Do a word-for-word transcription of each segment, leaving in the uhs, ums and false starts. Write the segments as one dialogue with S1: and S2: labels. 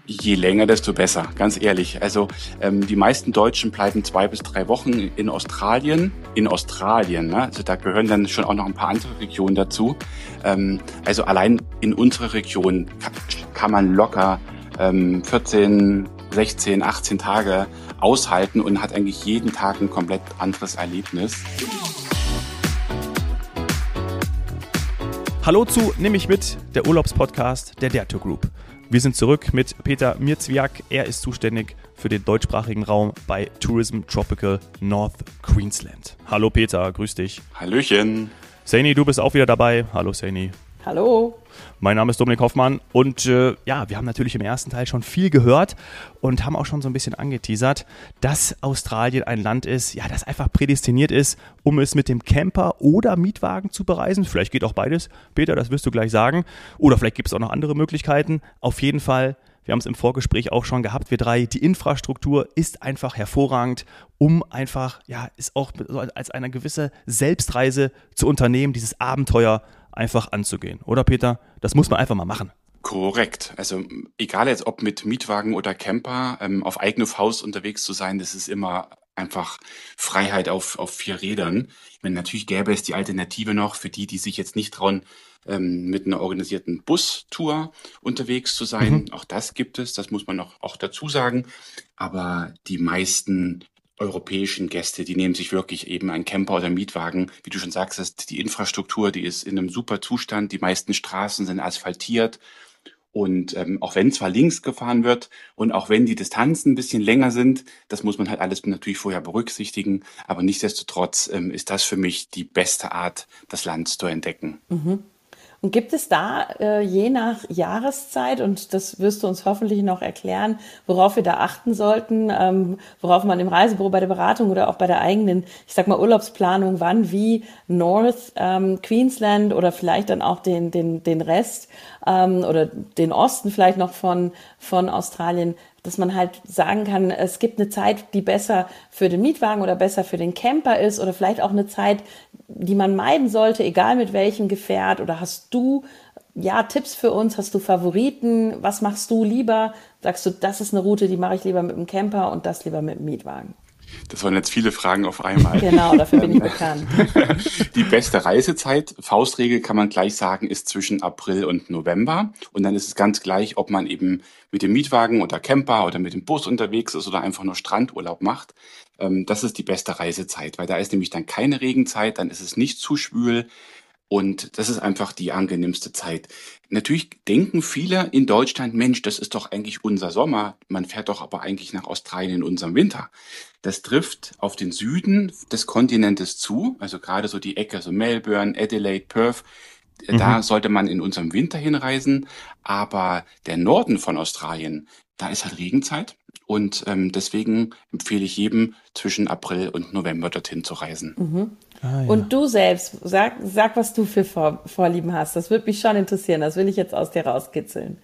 S1: Je länger, desto besser, ganz ehrlich. Also ähm, die meisten Deutschen bleiben zwei bis drei Wochen in Australien. In Australien, ne? Also da gehören dann schon auch noch ein paar andere Regionen dazu. Ähm, also allein in unserer Region kann, kann man locker ähm, vierzehn, sechzehn, achtzehn Tage aushalten und hat eigentlich jeden Tag ein komplett anderes Erlebnis.
S2: Hallo zu Nimm mich mit, der Urlaubspodcast der Dare to Group. Wir sind zurück mit Peter Mierzwiak. Er ist zuständig für den deutschsprachigen Raum bei Tourism Tropical North Queensland. Hallo Peter, grüß dich.
S1: Hallöchen.
S2: Saini, du bist auch wieder dabei. Hallo Saini.
S3: Hallo.
S2: Mein Name ist Dominik Hoffmann und äh, ja, wir haben natürlich im ersten Teil schon viel gehört und haben auch schon so ein bisschen angeteasert, dass Australien ein Land ist, ja, das einfach prädestiniert ist, um es mit dem Camper oder Mietwagen zu bereisen. Vielleicht geht auch beides. Peter, das wirst du gleich sagen. Oder vielleicht gibt es auch noch andere Möglichkeiten. Auf jeden Fall, wir haben es im Vorgespräch auch schon gehabt, wir drei, die Infrastruktur ist einfach hervorragend, um einfach, ja, ist auch als eine gewisse Selbstreise zu unternehmen, dieses Abenteuer einfach anzugehen. Oder Peter? Das muss man einfach mal machen.
S1: Korrekt. Also egal jetzt ob mit Mietwagen oder Camper, ähm, auf eigene Faust unterwegs zu sein, das ist immer einfach Freiheit auf, auf vier Rädern. Ich meine, natürlich gäbe es die Alternative noch für die, die sich jetzt nicht trauen, ähm, mit einer organisierten Bustour unterwegs zu sein. Mhm. Auch das gibt es, das muss man noch auch dazu sagen. Aber die meisten europäischen Gäste, die nehmen sich wirklich eben einen Camper oder Mietwagen. Wie du schon sagst, die Infrastruktur, die ist in einem super Zustand. Die meisten Straßen sind asphaltiert. Und ähm, auch wenn zwar links gefahren wird und auch wenn die Distanzen ein bisschen länger sind, das muss man halt alles natürlich vorher berücksichtigen. Aber nichtsdestotrotz ähm, ist das für mich die beste Art, das Land zu entdecken.
S3: Mhm. Und gibt es da äh, je nach Jahreszeit, und das wirst du uns hoffentlich noch erklären, worauf wir da achten sollten, ähm, worauf man im Reisebüro bei der Beratung oder auch bei der eigenen, ich sag mal, Urlaubsplanung, wann, wie North ähm, Queensland oder vielleicht dann auch den, den, den Rest ähm, oder den Osten vielleicht noch von, von Australien, dass man halt sagen kann, es gibt eine Zeit, die besser für den Mietwagen oder besser für den Camper ist oder vielleicht auch eine Zeit, die man meiden sollte, egal mit welchem Gefährt. Oder hast du ja Tipps für uns? Hast du Favoriten? Was machst du lieber? Sagst du, das ist eine Route, die mache ich lieber mit dem Camper und das lieber mit dem Mietwagen?
S1: Das waren jetzt viele Fragen auf einmal.
S3: Genau, dafür bin ich bekannt.
S1: Die beste Reisezeit, Faustregel kann man gleich sagen, ist zwischen April und November. Und dann ist es ganz gleich, ob man eben mit dem Mietwagen oder Camper oder mit dem Bus unterwegs ist oder einfach nur Strandurlaub macht. Das ist die beste Reisezeit, weil da ist nämlich dann keine Regenzeit, dann ist es nicht zu schwül. Und das ist einfach die angenehmste Zeit. Natürlich denken viele in Deutschland, Mensch, das ist doch eigentlich unser Sommer. Man fährt doch aber eigentlich nach Australien in unserem Winter. Das trifft auf den Süden des Kontinentes zu, also gerade so die Ecke, so Melbourne, Adelaide, Perth. Mhm. Da sollte man in unserem Winter hinreisen. Aber der Norden von Australien, da ist halt Regenzeit. Und ähm, deswegen empfehle ich jedem, zwischen April und November dorthin zu reisen.
S3: Mhm. Ah, ja. Und du selbst, sag, sag, was du für Vor- Vorlieben hast. Das würde mich schon interessieren. Das will ich jetzt aus dir rauskitzeln.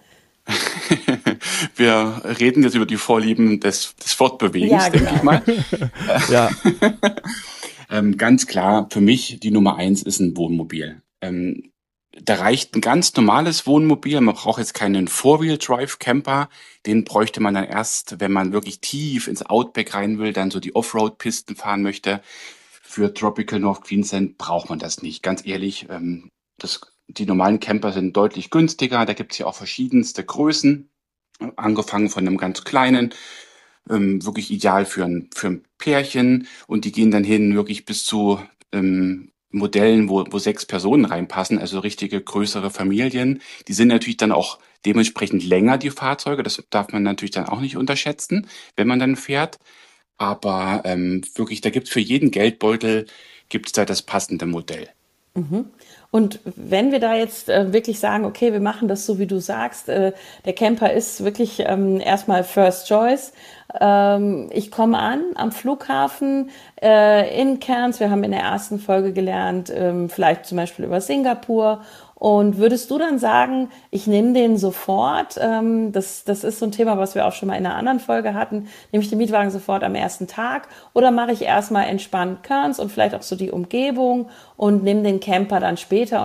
S1: Wir reden jetzt über die Vorlieben des, des Fortbewegens,
S3: ja, genau.
S1: denke ich mal.
S2: Ja.
S1: ähm, ganz klar, für mich die Nummer eins ist ein Wohnmobil. Ähm, Da reicht ein ganz normales Wohnmobil. Man braucht jetzt keinen Four-Wheel-Drive-Camper. Den bräuchte man dann erst, wenn man wirklich tief ins Outback rein will, dann so die Offroad-Pisten fahren möchte. Für Tropical North Queensland braucht man das nicht. Ganz ehrlich, ähm, das, die normalen Camper sind deutlich günstiger. Da gibt es ja auch verschiedenste Größen. Angefangen von einem ganz kleinen, ähm, wirklich ideal für ein, für ein Pärchen. Und die gehen dann hin wirklich bis zu ähm, Modellen, wo, wo sechs Personen reinpassen, also richtige größere Familien. Die sind natürlich dann auch dementsprechend länger, die Fahrzeuge. Das darf man natürlich dann auch nicht unterschätzen, wenn man dann fährt. Aber ähm, wirklich, da gibt's für jeden Geldbeutel gibt's da das passende Modell.
S3: Mhm. Und wenn wir da jetzt äh, wirklich sagen, okay, wir machen das so, wie du sagst, äh, der Camper ist wirklich ähm, erstmal First Choice. Ähm, ich komme an am Flughafen äh, in Cairns. Wir haben in der ersten Folge gelernt, ähm, vielleicht zum Beispiel über Singapur. Und würdest du dann sagen, ich nehme den sofort, ähm, das, das ist so ein Thema, was wir auch schon mal in einer anderen Folge hatten, nehme ich den Mietwagen sofort am ersten Tag oder mache ich erstmal entspannt Cairns und vielleicht auch so die Umgebung und nehme den Camper dann später? Und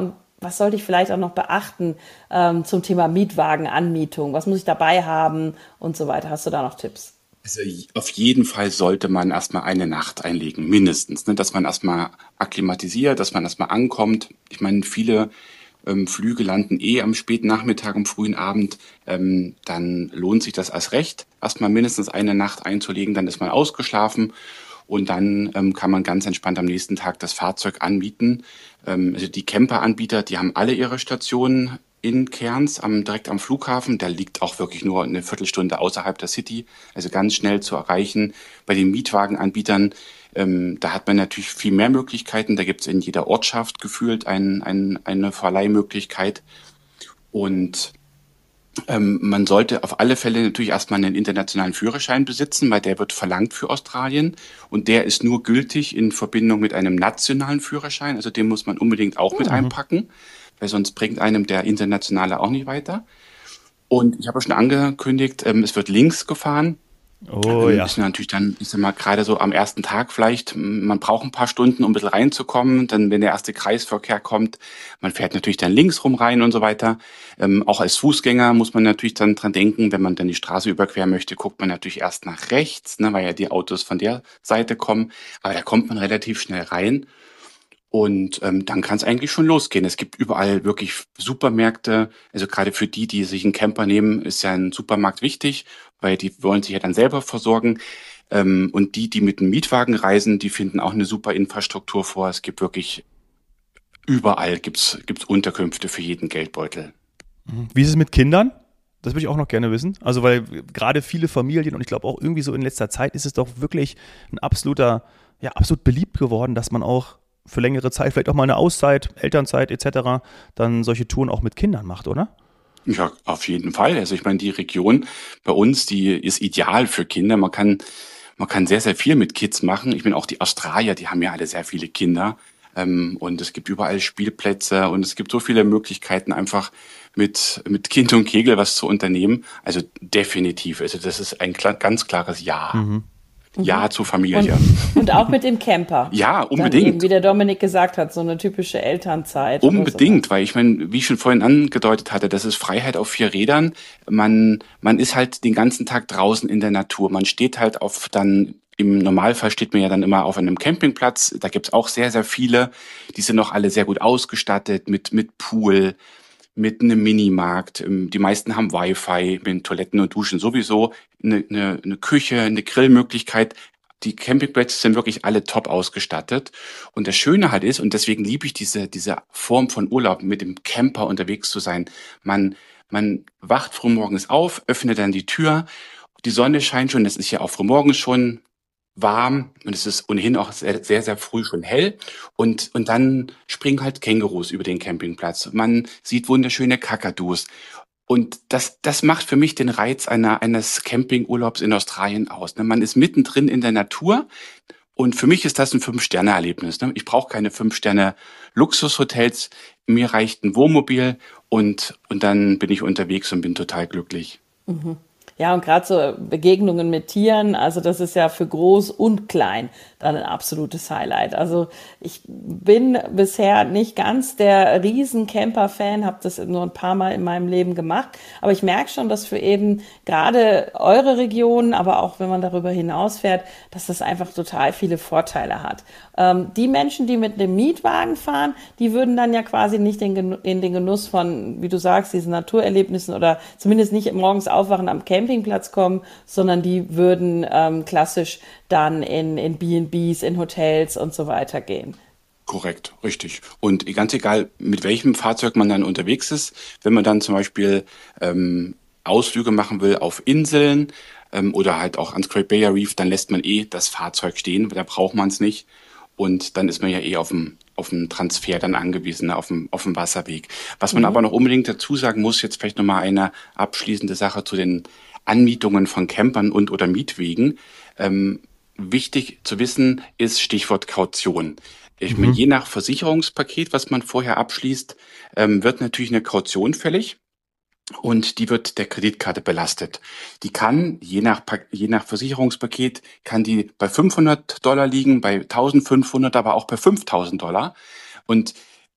S3: was sollte ich vielleicht auch noch beachten ähm, zum Thema Mietwagenanmietung? Was muss ich dabei haben und so weiter? Hast du da noch Tipps?
S1: Also auf jeden Fall sollte man erstmal eine Nacht einlegen, mindestens, ne? Dass man erstmal akklimatisiert, dass man erstmal ankommt. Ich meine, viele ähm, Flüge landen eh am späten Nachmittag, am frühen Abend. Ähm, dann lohnt sich das erst recht, erstmal mindestens eine Nacht einzulegen, dann ist man ausgeschlafen und dann ähm, kann man ganz entspannt am nächsten Tag das Fahrzeug anbieten. Ähm, also die Camper-Anbieter, die haben alle ihre Stationen in Cairns, am, direkt am Flughafen. Der liegt auch wirklich nur eine Viertelstunde außerhalb der City, also ganz schnell zu erreichen. Bei den Mietwagenanbietern, ähm, da hat man natürlich viel mehr Möglichkeiten. Da gibt es in jeder Ortschaft gefühlt ein, ein, eine Verleihmöglichkeit. Und ähm, man sollte auf alle Fälle natürlich erstmal einen internationalen Führerschein besitzen, weil der wird verlangt für Australien. Und der ist nur gültig in Verbindung mit einem nationalen Führerschein. Also den muss man unbedingt auch mit
S2: Mhm.
S1: einpacken, weil sonst bringt einem der internationale auch nicht weiter. Und ich habe schon angekündigt, ähm, es wird links gefahren.
S2: Oh
S1: Ähm,
S2: ja.
S1: ist natürlich dann, ich sag mal, gerade so am ersten Tag vielleicht, m, man braucht ein paar Stunden, um ein bisschen reinzukommen. Dann, wenn der erste Kreisverkehr kommt, man fährt natürlich dann links rum rein und so weiter. Ähm, auch als Fußgänger muss man natürlich dann dran denken, wenn man dann die Straße überqueren möchte, guckt man natürlich erst nach rechts, ne, weil ja die Autos von der Seite kommen. Aber da kommt man relativ schnell rein. Und ähm, dann kann es eigentlich schon losgehen. Es gibt überall wirklich Supermärkte. Also gerade für die, die sich einen Camper nehmen, ist ja ein Supermarkt wichtig, weil die wollen sich ja dann selber versorgen. Ähm, und die, die mit einem Mietwagen reisen, die finden auch eine super Infrastruktur vor. Es gibt wirklich überall gibt's gibt's Unterkünfte für jeden Geldbeutel.
S2: Mhm. Wie ist es mit Kindern? Das würde ich auch noch gerne wissen. Also, weil gerade viele Familien und ich glaube auch irgendwie so in letzter Zeit ist es doch wirklich ein absoluter, ja, absolut beliebt geworden, dass man auch für längere Zeit, vielleicht auch mal eine Auszeit, Elternzeit et cetera, dann solche Touren auch mit Kindern macht, oder?
S1: Ja, auf jeden Fall. Also ich meine, die Region bei uns, die ist ideal für Kinder. Man kann, man kann sehr, sehr viel mit Kids machen. Ich meine, auch die Australier, die haben ja alle sehr viele Kinder. Ähm, und es gibt überall Spielplätze und es gibt so viele Möglichkeiten, einfach mit, mit Kind und Kegel was zu unternehmen. Also definitiv. Also das ist ein klar, ganz klares Ja.
S2: Mhm.
S1: Ja zur
S3: Und,
S1: Familie.
S3: und auch mit dem Camper.
S1: Ja,
S3: Dann eben, wie
S1: unbedingt.
S3: der Dominik gesagt hat, so eine typische Elternzeit oder
S1: Unbedingt,
S3: sowas.
S1: weil ich meine, wie ich schon vorhin angedeutet hatte, das ist Freiheit auf vier Rädern. Man, man ist halt den ganzen Tag draußen in der Natur. Man steht halt auf dann, im Normalfall steht man ja dann immer auf einem Campingplatz. Da gibt's auch sehr, sehr viele. Die sind noch alle sehr gut ausgestattet mit, mit Pool, mit einem Minimarkt. Ähm, Die meisten haben Wi-Fi, mit Toiletten und Duschen sowieso, eine, eine, eine Küche, eine Grillmöglichkeit. Die Campingplätze sind wirklich alle top ausgestattet. Und das Schöne halt ist, und deswegen liebe ich diese, diese Form von Urlaub, mit dem Camper unterwegs zu sein. Man, man wacht frühmorgens auf, öffnet dann die Tür, die Sonne scheint schon, es ist ja auch frühmorgens schon warm und es ist ohnehin auch sehr, sehr, sehr früh schon hell. Und, und dann springen halt Kängurus über den Campingplatz. Man sieht wunderschöne Kakadus. Und das, das macht für mich den Reiz einer, eines Campingurlaubs in Australien aus. Ne? Man ist mittendrin in der Natur und für mich ist das ein Fünf-Sterne-Erlebnis. Ne? Ich brauche keine Fünf-Sterne-Luxushotels. Mir reicht ein Wohnmobil und, und dann bin ich unterwegs und bin total glücklich.
S3: Ja, und gerade so Begegnungen mit Tieren, also das ist ja für groß und klein dann ein absolutes Highlight. Also ich bin bisher nicht ganz der Riesen-Camper-Fan, habe das nur ein paar Mal in meinem Leben gemacht, aber ich merke schon, dass für eben gerade eure Region, aber auch wenn man darüber hinausfährt, dass das einfach total viele Vorteile hat. Ähm, die Menschen, die mit einem Mietwagen fahren, die würden dann ja quasi nicht in, Genu- in den Genuss von, wie du sagst, diesen Naturerlebnissen oder zumindest nicht morgens aufwachen am Campingplatz kommen, sondern die würden ähm, klassisch dann in, in B und Bs, in Hotels und so weiter gehen.
S1: Korrekt, richtig. Und ganz egal, mit welchem Fahrzeug man dann unterwegs ist, wenn man dann zum Beispiel ähm, Ausflüge machen will auf Inseln ähm, oder halt auch ans Great Barrier Reef, dann lässt man eh das Fahrzeug stehen, da braucht man es nicht. Und dann ist man ja eh auf dem, auf dem Transfer dann angewiesen, ne, auf dem, auf dem Wasserweg. Was man aber noch unbedingt dazu sagen muss, jetzt vielleicht nochmal eine abschließende Sache zu den Anmietungen von Campern und oder Mietwegen. Ähm, Wichtig zu wissen ist Stichwort Kaution. Ich meine,
S2: Mhm.
S1: je nach Versicherungspaket, was man vorher abschließt, ähm, wird natürlich eine Kaution fällig und die wird der Kreditkarte belastet. Die kann, je nach, Pa- je nach Versicherungspaket, kann die bei fünfhundert Dollar liegen, bei eintausendfünfhundert, aber auch bei fünftausend Dollar. Und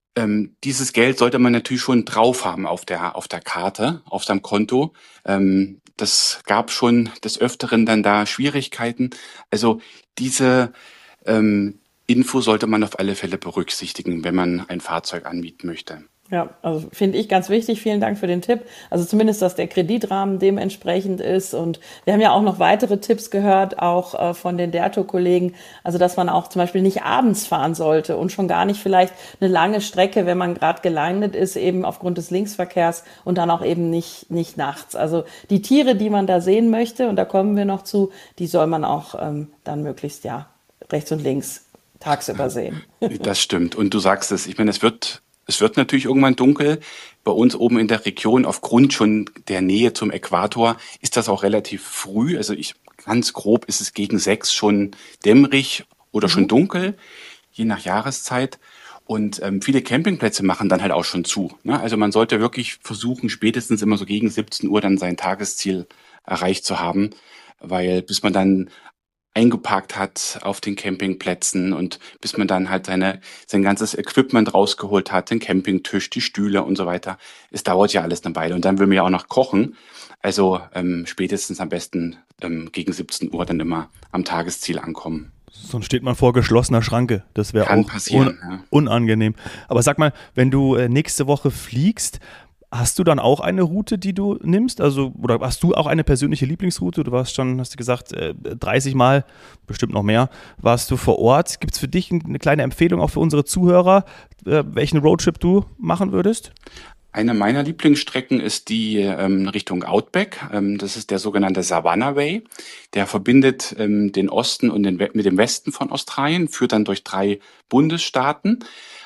S1: Ähm, dieses Geld sollte man natürlich schon drauf haben auf der, auf der Karte, auf seinem Konto. Ähm, das gab schon des Öfteren dann da Schwierigkeiten. Also diese ähm, Info sollte man auf alle Fälle berücksichtigen, wenn man ein Fahrzeug anmieten möchte.
S3: Ja, also finde ich ganz wichtig. Vielen Dank für den Tipp. Also zumindest, dass der Kreditrahmen dementsprechend ist. Und wir haben ja auch noch weitere Tipps gehört, auch äh, von den Derto-Kollegen. Also, dass man auch zum Beispiel nicht abends fahren sollte und schon gar nicht vielleicht eine lange Strecke, wenn man gerade gelandet ist, eben aufgrund des Linksverkehrs und dann auch eben nicht, nicht nachts. Also die Tiere, die man da sehen möchte, und da kommen wir noch zu, die soll man auch ähm, dann möglichst, ja, rechts und links tagsüber sehen.
S1: Das stimmt. Und du sagst es, ich meine, es wird Es wird natürlich irgendwann dunkel. Bei uns oben in der Region, aufgrund schon der Nähe zum Äquator, ist das auch relativ früh. Also ich, ganz grob ist es gegen sechs schon dämmerig oder schon dunkel, je nach Jahreszeit. Und ähm, viele Campingplätze machen dann halt auch schon zu. Ne? Also man sollte wirklich versuchen, spätestens immer so gegen siebzehn Uhr dann sein Tagesziel erreicht zu haben, weil bis man dann eingeparkt hat auf den Campingplätzen und bis man dann halt seine, sein ganzes Equipment rausgeholt hat, den Campingtisch, die Stühle und so weiter. Es dauert ja alles eine Weile. Und dann will man ja auch noch kochen. Also ähm, spätestens am besten ähm, gegen siebzehn Uhr dann immer am Tagesziel ankommen.
S2: Sonst steht man vor geschlossener Schranke. Das wäre auch
S1: passieren,
S2: un-
S1: ja.
S2: unangenehm. Aber sag mal, wenn du äh, nächste Woche fliegst, hast du dann auch eine Route, die du nimmst? Also, oder hast du auch eine persönliche Lieblingsroute? Du warst schon, hast du gesagt, dreißig Mal, bestimmt noch mehr, warst du vor Ort. Gibt es für dich eine kleine Empfehlung auch für unsere Zuhörer, welchen Roadtrip du machen würdest?
S1: Eine meiner Lieblingsstrecken ist die ähm, Richtung Outback. Ähm, das ist der sogenannte Savannah Way. Der verbindet ähm, den Osten und den We- mit dem Westen von Australien, führt dann durch drei Bundesstaaten.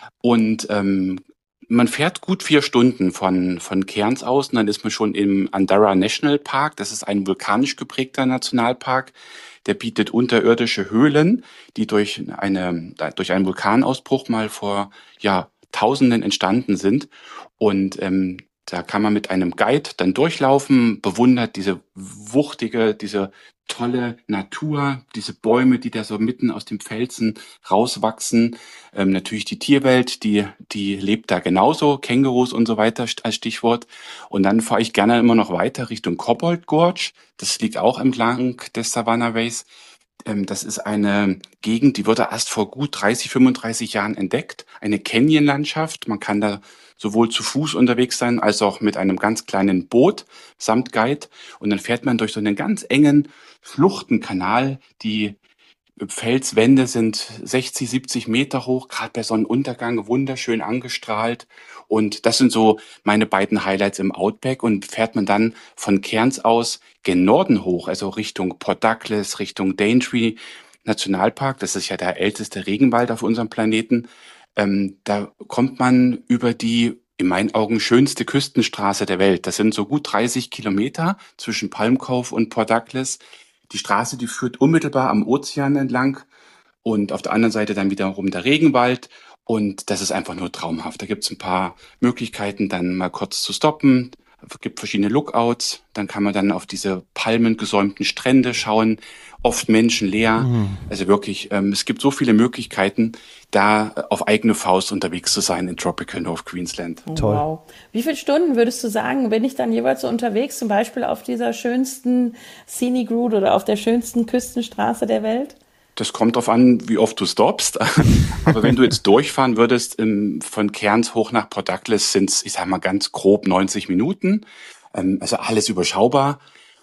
S1: Und ähm, man fährt gut vier Stunden von, von Cairns aus und dann ist man schon im Andorra National Park. Das ist ein vulkanisch geprägter Nationalpark. Der bietet unterirdische Höhlen, die durch eine, durch einen Vulkanausbruch mal vor, ja, Tausenden entstanden sind. Und ähm, da kann man mit einem Guide dann durchlaufen, bewundert diese wuchtige, diese tolle Natur, diese Bäume, die da so mitten aus dem Felsen rauswachsen. Ähm, natürlich die Tierwelt, die, die lebt da genauso, Kängurus und so weiter als Stichwort. Und dann fahre ich gerne immer noch weiter Richtung Cobalt Gorge. Das liegt auch entlang des Savannah Ways. Ähm, das ist eine Gegend, die wurde erst vor gut dreißig, fünfunddreißig Jahren entdeckt. Eine Canyon-Landschaft. Man kann da sowohl zu Fuß unterwegs sein, als auch mit einem ganz kleinen Boot samt Guide. Und dann fährt man durch so einen ganz engen Schluchtenkanal. Die Felswände sind sechzig, siebzig Meter hoch, gerade bei Sonnenuntergang wunderschön angestrahlt. Und das sind so meine beiden Highlights im Outback. Und fährt man dann von Cairns aus gen Norden hoch, also Richtung Port Douglas, Richtung Daintree Nationalpark, das ist ja der älteste Regenwald auf unserem Planeten, ähm, da kommt man über die in meinen Augen schönste Küstenstraße der Welt. Das sind so gut dreißig Kilometer zwischen Palm Cove und Port Douglas. Die Straße, die führt unmittelbar am Ozean entlang und auf der anderen Seite dann wiederum der Regenwald. Und das ist einfach nur traumhaft. Da gibt es ein paar Möglichkeiten, dann mal kurz zu stoppen. Es gibt verschiedene Lookouts. Dann kann man dann auf diese palmengesäumten Strände schauen. Oft menschenleer. Mhm. Also wirklich, ähm, es gibt so viele Möglichkeiten, da auf eigene Faust unterwegs zu sein in Tropical North Queensland.
S3: Oh, toll. Wow. Wie viele Stunden würdest du sagen, bin ich dann jeweils so unterwegs, zum Beispiel auf dieser schönsten Scenic Route oder auf der schönsten Küstenstraße der Welt?
S1: Das kommt darauf an, wie oft du stoppst. Aber wenn du jetzt durchfahren würdest, im, von Cairns hoch nach Port Douglas sind es, ich sag mal ganz grob neunzig Minuten. Ähm, also alles überschaubar.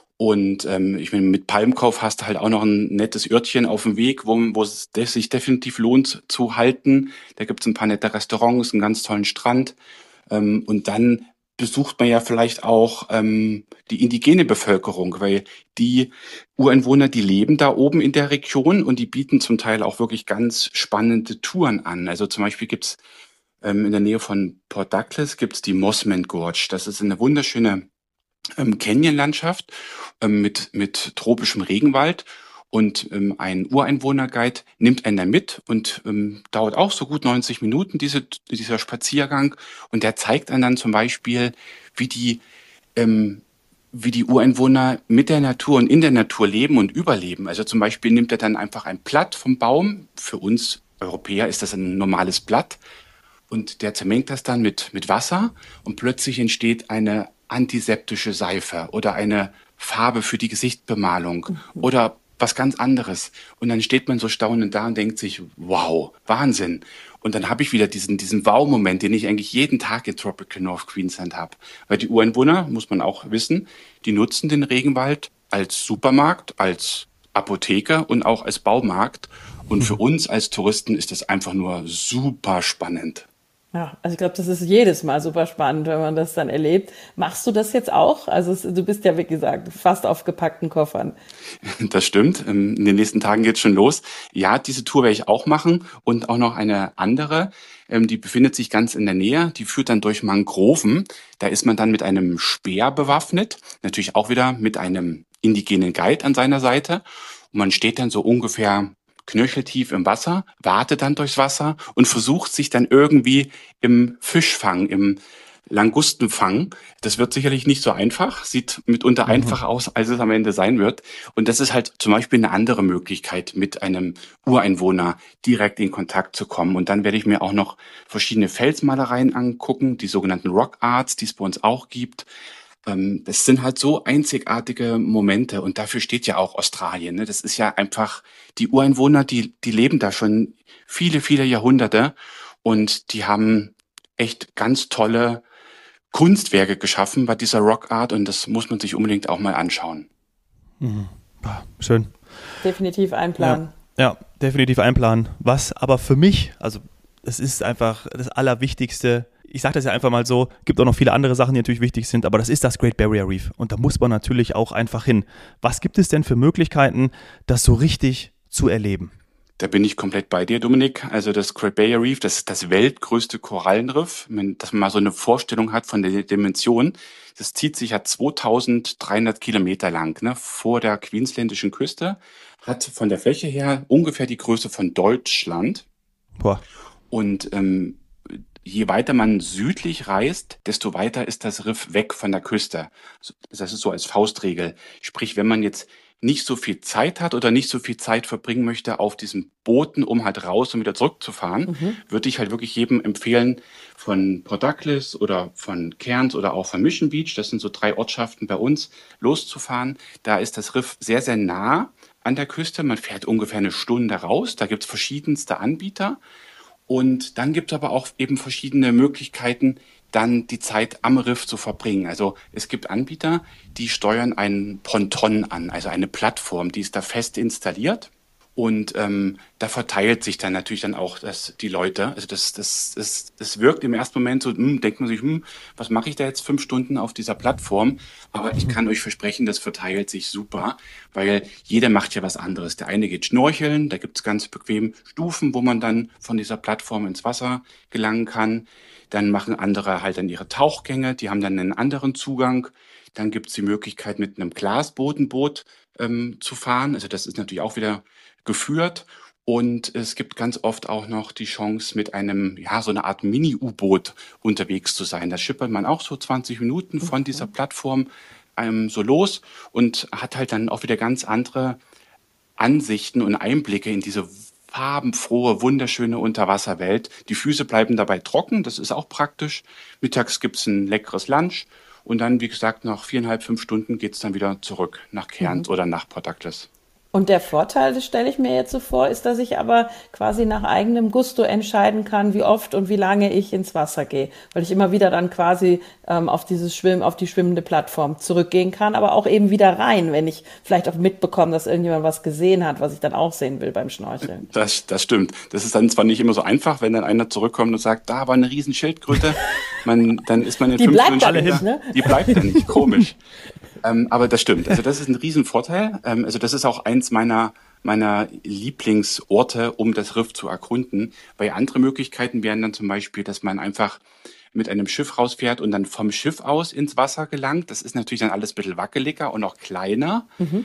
S1: Und ähm, ich meine, mit Palm Cove hast du halt auch noch ein nettes Örtchen auf dem Weg, wo, wo es sich definitiv lohnt zu halten. Da gibt's ein paar nette Restaurants, einen ganz tollen Strand. Ähm, und dann besucht man ja vielleicht auch ähm, die indigene Bevölkerung, weil die Ureinwohner, die leben da oben in der Region und die bieten zum Teil auch wirklich ganz spannende Touren an. Also zum Beispiel gibt's ähm, in der Nähe von Port Douglas gibt's die Mossman Gorge. Das ist eine wunderschöne ähm, Canyon-Landschaft ähm, mit mit tropischem Regenwald. Und ähm, ein Ureinwohner-Guide nimmt einen da mit und ähm, dauert auch so gut neunzig Minuten, diese, dieser Spaziergang. Und der zeigt einen dann zum Beispiel, wie die, ähm, wie die Ureinwohner mit der Natur und in der Natur leben und überleben. Also zum Beispiel nimmt er dann einfach ein Blatt vom Baum. Für uns Europäer ist das ein normales Blatt. und der zermengt das dann mit, mit Wasser und plötzlich entsteht eine antiseptische Seife oder eine Farbe für die Gesichtsbemalung oder was ganz anderes. Und dann steht man so staunend da und denkt sich, wow, Wahnsinn. Und dann habe ich wieder diesen, diesen Wow-Moment, den ich eigentlich jeden Tag in Tropical North Queensland habe. Weil die Ureinwohner, muss man auch wissen, die nutzen den Regenwald als Supermarkt, als Apotheke und auch als Baumarkt. Und für uns als Touristen ist das einfach nur super spannend.
S3: Ja, also ich glaube, das ist jedes Mal super spannend, wenn man das dann erlebt. Machst du das jetzt auch? Also es, du bist ja, wie gesagt, fast auf gepackten Koffern.
S1: Das stimmt. Ähm, In den nächsten Tagen geht's schon los. Ja, diese Tour werde ich auch machen und auch noch eine andere. Ähm, Die befindet sich ganz in der Nähe. Die führt dann durch Mangroven. Da ist man dann mit einem Speer bewaffnet. Natürlich auch wieder mit einem indigenen Guide an seiner Seite. Und man steht dann so ungefähr knöcheltief im Wasser, wartet dann durchs Wasser und versucht sich dann irgendwie im Fischfang, im Langustenfang. Das wird sicherlich nicht so einfach, sieht mitunter
S2: Mhm.
S1: einfacher aus, als es am Ende sein wird. Und das ist halt zum Beispiel eine andere Möglichkeit, mit einem Ureinwohner direkt in Kontakt zu kommen. Und dann werde ich mir auch noch verschiedene Felsmalereien angucken, die sogenannten Rock Arts, die es bei uns auch gibt. Ähm, Das sind halt so einzigartige Momente und dafür steht ja auch Australien. Ne? Das ist ja einfach, die Ureinwohner, die, die leben da schon viele, viele Jahrhunderte und die haben echt ganz tolle Kunstwerke geschaffen bei dieser Rock Art und das muss man sich unbedingt auch mal anschauen.
S2: Ah, schön.
S3: Definitiv einplanen.
S2: Ja, ja, definitiv einplanen. Was aber für mich, also es ist einfach das Allerwichtigste. Ich sage das ja einfach mal so, gibt auch noch viele andere Sachen, die natürlich wichtig sind, aber das ist das Great Barrier Reef und da muss man natürlich auch einfach hin. Was gibt es denn für Möglichkeiten, das so richtig zu erleben?
S1: Da bin ich komplett bei dir, Dominik. Also das Great Barrier Reef, das ist das weltgrößte Korallenriff. Wenn- Dass man mal so eine Vorstellung hat von der Dimension. Das zieht sich ja zweitausenddreihundert Kilometer lang, ne, vor der queensländischen Küste, hat von der Fläche her ungefähr die Größe von Deutschland.
S2: Boah.
S1: Und ähm, je weiter man südlich reist, desto weiter ist das Riff weg von der Küste. So- Das ist so als Faustregel. Sprich, wenn man jetzt nicht so viel Zeit hat oder nicht so viel Zeit verbringen möchte auf diesen Booten, um halt raus und wieder zurückzufahren, würde ich halt wirklich jedem empfehlen, von Port Douglas oder von Cairns oder auch von Mission Beach, das sind so drei Ortschaften bei uns, loszufahren. Da ist das Riff sehr, sehr nah an der Küste. Man fährt ungefähr eine Stunde raus. Da gibt's verschiedenste Anbieter. Und dann gibt es aber auch eben verschiedene Möglichkeiten, dann die Zeit am Riff zu verbringen. Also es gibt Anbieter, die steuern einen Ponton an, also eine Plattform, die ist da fest installiert. Und ähm, da verteilt sich dann natürlich dann auch das, die Leute. Also das, das, das, das wirkt im ersten Moment so, hm, denkt man sich, hm, was mache ich da jetzt fünf Stunden auf dieser Plattform? Aber ich kann euch versprechen, das verteilt sich super, weil jeder macht ja was anderes. Der eine geht schnorcheln, da gibt's ganz bequem Stufen, wo man dann von dieser Plattform ins Wasser gelangen kann. Dann machen andere halt dann ihre Tauchgänge, die haben dann einen anderen Zugang. Dann gibt's die Möglichkeit, mit einem Glasbodenboot ähm, zu fahren. Also das ist natürlich auch wieder geführt. Und es gibt ganz oft auch noch die Chance, mit einem, ja, so eine Art Mini-U-Boot unterwegs zu sein. Da schippert man auch so zwanzig Minuten von dieser Plattform ähm, so los und hat halt dann auch wieder ganz andere Ansichten und Einblicke in diese farbenfrohe, wunderschöne Unterwasserwelt. Die Füße bleiben dabei trocken, das ist auch praktisch. Mittags gibt's ein leckeres Lunch und dann, wie gesagt, nach viereinhalb, fünf Stunden geht's dann wieder zurück nach Cairns oder nach Port Douglas.
S3: Und der Vorteil, das stelle ich mir jetzt so vor, ist, dass ich aber quasi nach eigenem Gusto entscheiden kann, wie oft und wie lange ich ins Wasser gehe, weil ich immer wieder dann quasi ähm, auf dieses Schwimmen, auf die schwimmende Plattform zurückgehen kann, aber auch eben wieder rein, wenn ich vielleicht auch mitbekomme, dass irgendjemand was gesehen hat, was ich dann auch sehen will beim Schnorcheln.
S1: Das, das stimmt. Das ist dann zwar nicht immer so einfach, wenn dann einer zurückkommt und sagt, da war eine riesen Schildkröte, man, dann ist man in
S3: Die
S1: fünf
S3: bleibt
S1: Stunden
S3: da
S1: später,
S3: nicht, ne?
S1: die bleibt dann nicht, komisch. Ähm, aber das stimmt. Also das ist ein Riesenvorteil. Ähm, also das ist auch eins meiner meiner Lieblingsorte, um das Riff zu erkunden. Weil andere Möglichkeiten wären dann zum Beispiel, dass man einfach mit einem Schiff rausfährt und dann vom Schiff aus ins Wasser gelangt. Das ist natürlich dann alles ein bisschen wackeliger und auch kleiner.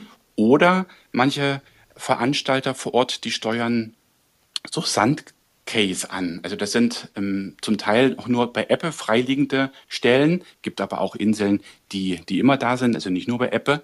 S1: Oder manche Veranstalter vor Ort, die steuern so Sandcase an. Also das sind ähm, zum Teil auch nur bei Ebbe freiliegende Stellen, gibt aber auch Inseln, die, die immer da sind, also nicht nur bei Ebbe.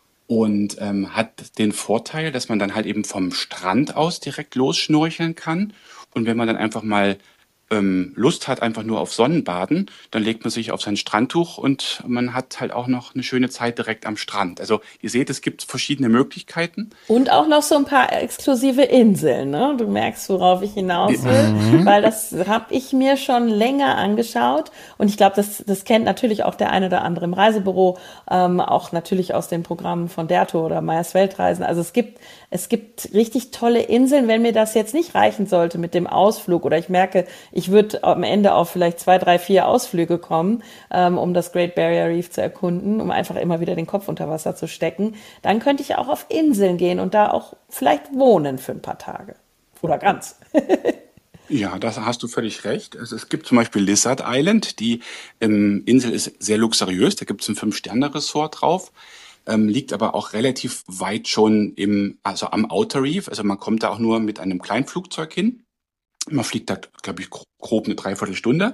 S1: Und ähm, hat den Vorteil, dass man dann halt eben vom Strand aus direkt losschnorcheln kann. Und wenn man dann einfach mal ähm, Lust hat einfach nur auf Sonnenbaden, dann legt man sich auf sein Strandtuch und man hat halt auch noch eine schöne Zeit direkt am Strand. Also ihr seht, es gibt verschiedene Möglichkeiten.
S3: Und auch noch so ein paar exklusive Inseln, ne? Du merkst, worauf ich hinaus will,
S2: Mhm.
S3: weil das habe ich mir schon länger angeschaut und ich glaube, das, das kennt natürlich auch der eine oder andere im Reisebüro, ähm, auch natürlich aus den Programmen von Derto oder Meyers Weltreisen. Also es gibt, es gibt richtig tolle Inseln. Wenn mir das jetzt nicht reichen sollte mit dem Ausflug oder ich merke, ich würde am Ende auf vielleicht zwei, drei, vier Ausflüge kommen, ähm, um das Great Barrier Reef zu erkunden, um einfach immer wieder den Kopf unter Wasser zu stecken, dann könnte ich auch auf Inseln gehen und da auch vielleicht wohnen für ein paar Tage. Oder ganz.
S1: Ja, da hast du völlig recht. Also es gibt zum Beispiel Lizard Island. Die ähm, Insel ist sehr luxuriös. Da gibt es ein Fünf-Sterne-Resort drauf. Ähm, liegt aber auch relativ weit schon im, also am Outer Reef. Also man kommt da auch nur mit einem Kleinflugzeug hin. Man fliegt da, glaube ich, gro- grob eine Dreiviertelstunde.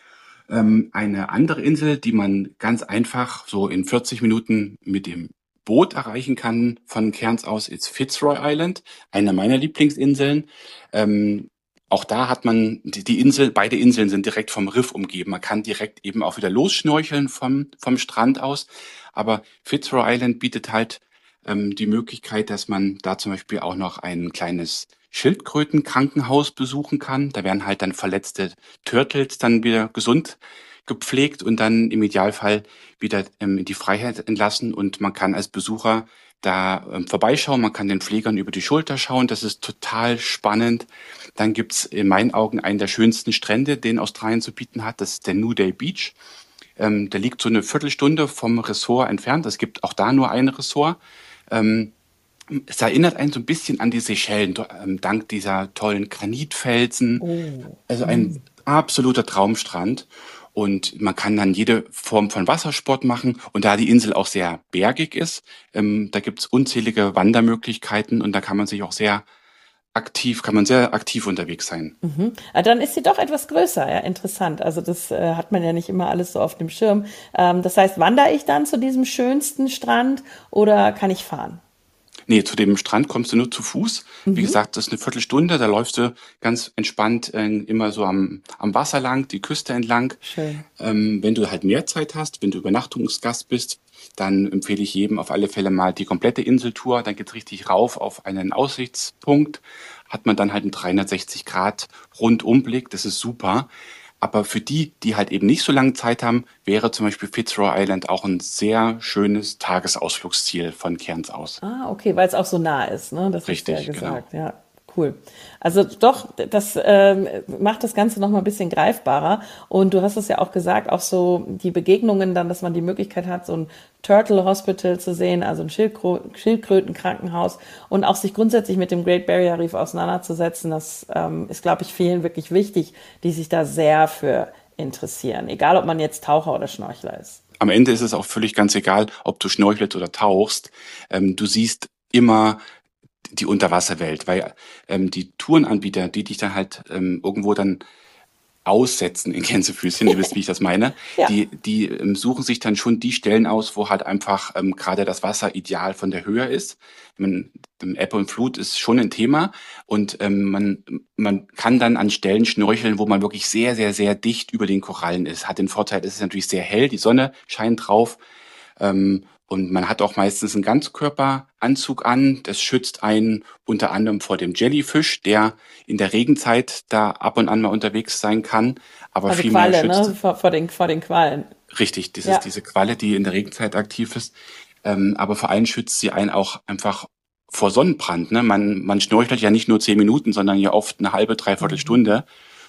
S1: Ähm, eine andere Insel, die man ganz einfach so in vierzig Minuten mit dem Boot erreichen kann von Cairns aus, ist Fitzroy Island, eine meiner Lieblingsinseln. Ähm, auch da hat man die, die Insel, beide Inseln sind direkt vom Riff umgeben. Man kann direkt eben auch wieder losschnorcheln vom, vom Strand aus. Aber Fitzroy Island bietet halt ähm, die Möglichkeit, dass man da zum Beispiel auch noch ein kleines Schildkrötenkrankenhaus besuchen kann. Da werden halt dann verletzte Turtles dann wieder gesund gepflegt und dann im Idealfall wieder ähm, in die Freiheit entlassen. Und man kann als Besucher da ähm, vorbeischauen, man kann den Pflegern über die Schulter schauen. Das ist total spannend. Dann gibt's in meinen Augen einen der schönsten Strände, den Australien zu bieten hat. Das ist der Newday Beach. Ähm, der liegt so eine Viertelstunde vom Ressort entfernt. Es gibt auch da nur ein Ressort. Ähm, es erinnert einen so ein bisschen an die Seychellen, do- ähm, dank dieser tollen Granitfelsen.
S3: Oh.
S1: Also ein absoluter Traumstrand. Und man kann dann jede Form von Wassersport machen. Und da die Insel auch sehr bergig ist, ähm, da gibt's unzählige Wandermöglichkeiten und da kann man sich auch sehr aktiv, kann man sehr aktiv unterwegs sein.
S3: Mhm. Ah, dann ist sie doch etwas größer, ja, interessant. Also das äh, hat man ja nicht immer alles so auf dem Schirm. Ähm, das heißt, wandere ich dann zu diesem schönsten Strand oder kann ich fahren?
S1: Nee, zu dem Strand kommst du nur zu Fuß. Wie
S3: Mhm.
S1: gesagt, das ist eine Viertelstunde, da läufst du ganz entspannt äh, immer so am, am Wasser lang, die Küste entlang.
S3: Schön.
S1: Ähm, wenn du halt mehr Zeit hast, wenn du Übernachtungsgast bist, dann empfehle ich jedem auf alle Fälle mal die komplette Inseltour. Dann geht's richtig rauf auf einen Aussichtspunkt. Hat man dann halt einen dreihundertsechzig Grad Rundumblick. Das ist super. Aber für die, die halt eben nicht so lange Zeit haben, wäre zum Beispiel Fitzroy Island auch ein sehr schönes Tagesausflugsziel von Cairns aus.
S3: Ah, okay, weil es auch so nah ist, ne? Das hast du ja
S1: Richtig, genau.
S3: gesagt, ja. Cool. Also doch, das ähm, macht das Ganze noch mal ein bisschen greifbarer. Und du hast es ja auch gesagt, auch so die Begegnungen dann, dass man die Möglichkeit hat, so ein Turtle Hospital zu sehen, also ein Schildkrö Schildkrötenkrankenhaus und auch sich grundsätzlich mit dem Great Barrier Reef auseinanderzusetzen. Das ähm, ist, glaube ich, vielen wirklich wichtig, die sich da sehr für interessieren. Egal, ob man jetzt Taucher oder Schnorchler ist.
S1: Am Ende ist es auch völlig ganz egal, ob du schnorchelst oder tauchst. Ähm, du siehst immer die Unterwasserwelt, weil ähm, die Tourenanbieter, die dich dann halt ähm, irgendwo dann aussetzen in Gänsefüßchen, ihr wisst, wie ich das meine,
S3: Ja.
S1: die, die ähm, suchen sich dann schon die Stellen aus, wo halt einfach ähm, gerade das Wasser ideal von der Höhe ist. Ich meine, ähm, Ebbe und Flut ist schon ein Thema und ähm, man, man kann dann an Stellen schnorcheln, wo man wirklich sehr, sehr, sehr dicht über den Korallen ist. Hat den Vorteil, es ist natürlich sehr hell, die Sonne scheint drauf. Ähm, und man hat auch meistens einen Ganzkörperanzug an. Das schützt einen unter anderem vor dem Jellyfish, der in der Regenzeit da ab und an mal unterwegs sein kann. Aber
S3: Also
S1: vielmehr
S3: Qualle,
S1: schützt
S3: ne? Vor, vor den, vor den Quallen.
S1: richtig, das
S3: Ja.
S1: ist diese Qualle, die in der Regenzeit aktiv ist. Ähm, aber vor allem schützt sie einen auch einfach vor Sonnenbrand. Ne? Man, man schnorchelt ja nicht nur zehn Minuten, sondern ja oft eine halbe, dreiviertel Stunde.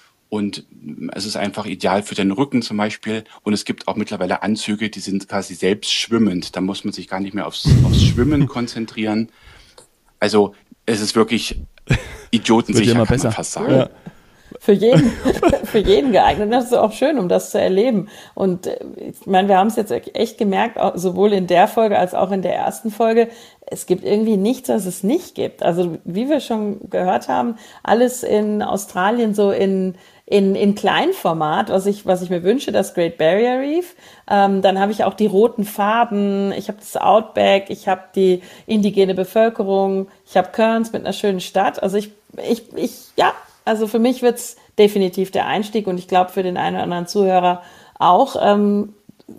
S1: Und es ist einfach ideal für den Rücken zum Beispiel. Und es gibt auch mittlerweile Anzüge, die sind quasi selbst schwimmend. Da muss man sich gar nicht mehr aufs, aufs Schwimmen konzentrieren. Also es ist wirklich
S2: Wird
S1: idiotensicher,
S2: immer
S1: kann
S2: besser.
S1: man fast sagen.
S2: Ja.
S3: Für jeden, für jeden geeignet. Das ist auch schön, um das zu erleben. Und äh, ich meine, wir haben es jetzt echt gemerkt, auch sowohl in der Folge als auch in der ersten Folge. Es gibt irgendwie nichts, was es nicht gibt. Also wie wir schon gehört haben, alles in Australien so in in in Kleinformat, was ich was ich mir wünsche, das Great Barrier Reef. Ähm, dann habe ich auch die roten Farben. Ich habe das Outback. Ich habe die indigene Bevölkerung. Ich habe Cairns mit einer schönen Stadt. Also ich ich ich ja. Also für mich wird's definitiv der Einstieg und ich glaube für den einen oder anderen Zuhörer auch. Ähm,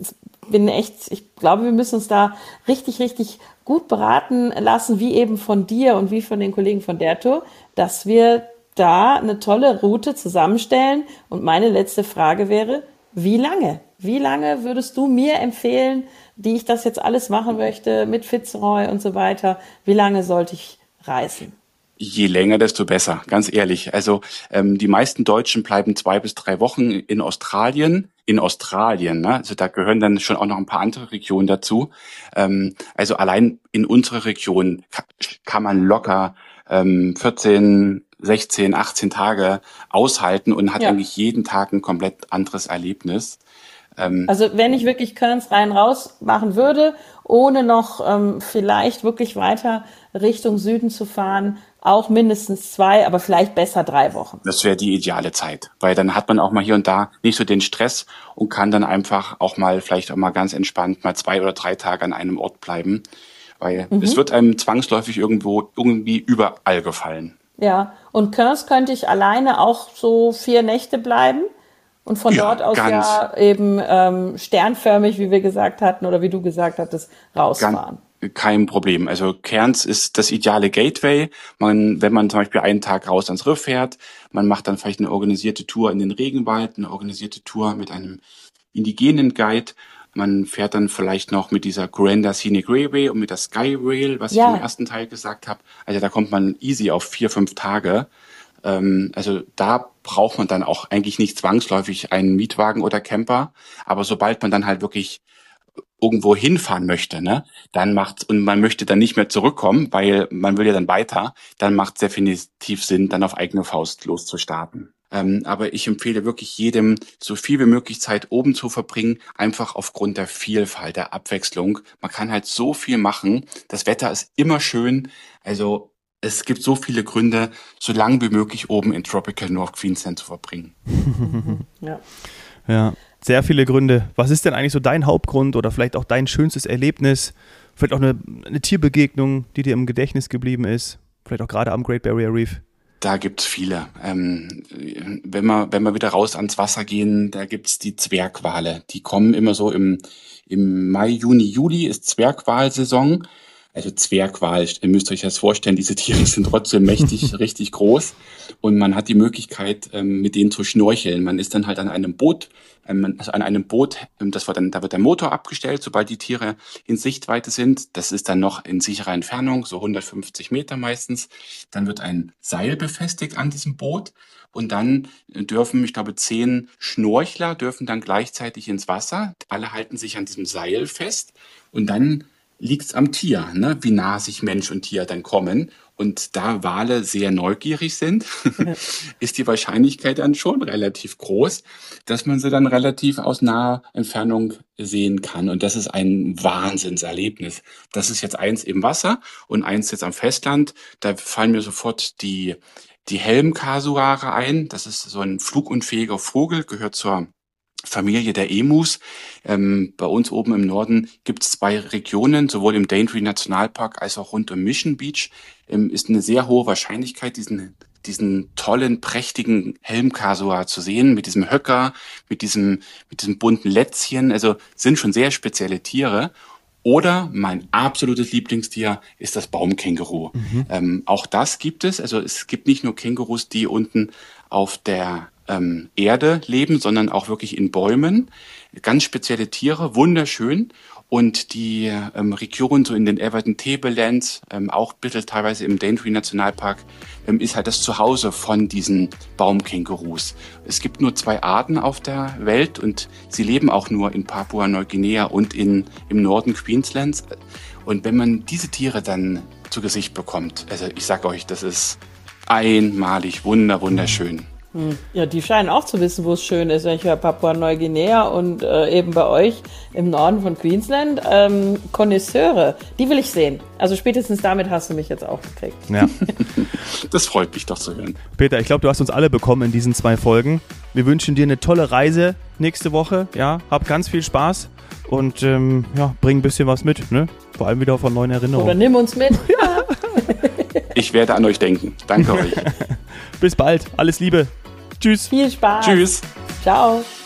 S3: bin echt, ich glaube, wir müssen uns da richtig, richtig gut beraten lassen, wie eben von dir und wie von den Kollegen von Derto, dass wir da eine tolle Route zusammenstellen. Und meine letzte Frage wäre, wie lange? Wie lange würdest du mir empfehlen, die ich das jetzt alles machen möchte, mit Fitzroy und so weiter, wie lange sollte ich reisen?
S1: Je länger, desto besser, ganz ehrlich. Also ähm, die meisten Deutschen bleiben zwei bis drei Wochen in Australien. In Australien, ne? Also da gehören dann schon auch noch ein paar andere Regionen dazu. Ähm, also allein in unserer Region kann, kann man locker ähm, vierzehn, sechzehn, achtzehn Tage aushalten und hat ja. eigentlich jeden Tag ein komplett anderes Erlebnis. Ähm,
S3: also wenn ich wirklich Cairns rein raus machen würde, ohne noch ähm, vielleicht wirklich weiter Richtung Süden zu fahren, auch mindestens zwei, aber vielleicht besser drei Wochen.
S1: Das wäre die ideale Zeit, weil dann hat man auch mal hier und da nicht so den Stress und kann dann einfach auch mal vielleicht auch mal ganz entspannt mal zwei oder drei Tage an einem Ort bleiben, weil mhm. es wird einem zwangsläufig irgendwo irgendwie überall gefallen.
S3: Ja, und Cairns könnte ich alleine auch so vier Nächte bleiben und von ja, dort aus ja eben ähm, sternförmig, wie wir gesagt hatten oder wie du gesagt hattest, rausfahren.
S1: Ganz Kein Problem. Also Cairns ist das ideale Gateway. Man, wenn man zum Beispiel einen Tag raus ans Riff fährt, man macht dann vielleicht eine organisierte Tour in den Regenwald, eine organisierte Tour mit einem indigenen Guide. Man fährt dann vielleicht noch mit dieser Kuranda Scenic Railway und mit der Sky Rail, was ja. ich im ersten Teil gesagt habe. Also da kommt man easy auf vier, fünf Tage. Ähm, also da braucht man dann auch eigentlich nicht zwangsläufig einen Mietwagen oder Camper. Aber sobald man dann halt wirklich irgendwo hinfahren möchte, ne, dann macht's, und man möchte dann nicht mehr zurückkommen, weil man will ja dann weiter, dann macht es definitiv Sinn, dann auf eigene Faust loszustarten. Ähm, aber ich empfehle wirklich jedem, so viel wie möglich Zeit oben zu verbringen, einfach aufgrund der Vielfalt, der Abwechslung. Man kann halt so viel machen. Das Wetter ist immer schön. Also es gibt so viele Gründe, so lang wie möglich oben in Tropical North Queensland zu verbringen.
S2: Ja. Ja. Sehr viele Gründe. Was ist denn eigentlich so dein Hauptgrund oder vielleicht auch dein schönstes Erlebnis? Vielleicht auch eine, eine Tierbegegnung, die dir im Gedächtnis geblieben ist? Vielleicht auch gerade am Great Barrier Reef?
S1: Da gibt's viele. Ähm, wenn wir, wenn wir wieder raus ans Wasser gehen, da gibt's die Zwergwale. Die kommen immer so im, im Mai, Juni, Juli ist Zwergwalsaison. Also Zwergwal, ihr müsst euch das vorstellen, diese Tiere sind trotzdem mächtig, richtig groß. Und man hat die Möglichkeit, ähm, mit denen zu schnorcheln. Man ist dann halt an einem Boot, ähm, also an einem Boot, ähm, das wird dann, da wird der Motor abgestellt, sobald die Tiere in Sichtweite sind. Das ist dann noch in sicherer Entfernung, so hundertfünfzig Meter meistens. Dann wird ein Seil befestigt an diesem Boot. Und dann dürfen, ich glaube, zehn Schnorchler dürfen dann gleichzeitig ins Wasser. Alle halten sich an diesem Seil fest. Und dann liegt's am Tier, ne? Wie nah sich Mensch und Tier dann kommen. Und da Wale sehr neugierig sind, ja. ist die Wahrscheinlichkeit dann schon relativ groß, dass man sie dann relativ aus naher Entfernung sehen kann. Und das ist ein Wahnsinnserlebnis. Das ist jetzt eins im Wasser und eins jetzt am Festland. Da fallen mir sofort die, die Helmkasuare ein. Das ist so ein flugunfähiger Vogel, gehört zur Familie der Emus. Ähm, bei uns oben im Norden gibt es zwei Regionen, sowohl im Daintree Nationalpark als auch rund um Mission Beach. Ähm, ist eine sehr hohe Wahrscheinlichkeit, diesen diesen tollen, prächtigen Helmkasua zu sehen, mit diesem Höcker, mit diesem mit diesem bunten Lätzchen. Also sind schon sehr spezielle Tiere. Oder mein absolutes Lieblingstier ist das Baumkänguru. Mhm. Ähm, auch das gibt es. Also es gibt nicht nur Kängurus, die unten auf der ähm, Erde leben, sondern auch wirklich in Bäumen. Ganz spezielle Tiere, wunderschön. Und die ähm, Region so in den Everton Tablelands, ähm, auch ein bisschen teilweise im Daintree Nationalpark, ähm, ist halt das Zuhause von diesen Baumkängurus. Es gibt nur zwei Arten auf der Welt und sie leben auch nur in Papua-Neuguinea und in, im Norden Queenslands. Und wenn man diese Tiere dann zu Gesicht bekommt, also ich sage euch, das ist einmalig wunder, wunderschön.
S3: Ja, die scheinen auch zu wissen, wo es schön ist. Ich höre Papua-Neuguinea und äh, eben bei euch im Norden von Queensland. Ähm, Connoisseure, die will ich sehen. Also spätestens damit hast du mich jetzt auch gekriegt.
S2: Ja.
S1: Das freut mich doch zu hören.
S2: Peter, ich glaube, du hast uns alle bekommen in diesen zwei Folgen. Wir wünschen dir eine tolle Reise nächste Woche. Ja, hab ganz viel Spaß und ähm, ja, bring ein bisschen was mit. Ne? Vor allem wieder von neuen Erinnerungen.
S3: Oder nimm uns mit. Ja.
S1: Ich werde an euch denken. Danke euch.
S2: Bis bald. Alles Liebe. Tschüss.
S3: Viel Spaß.
S1: Tschüss.
S3: Ciao.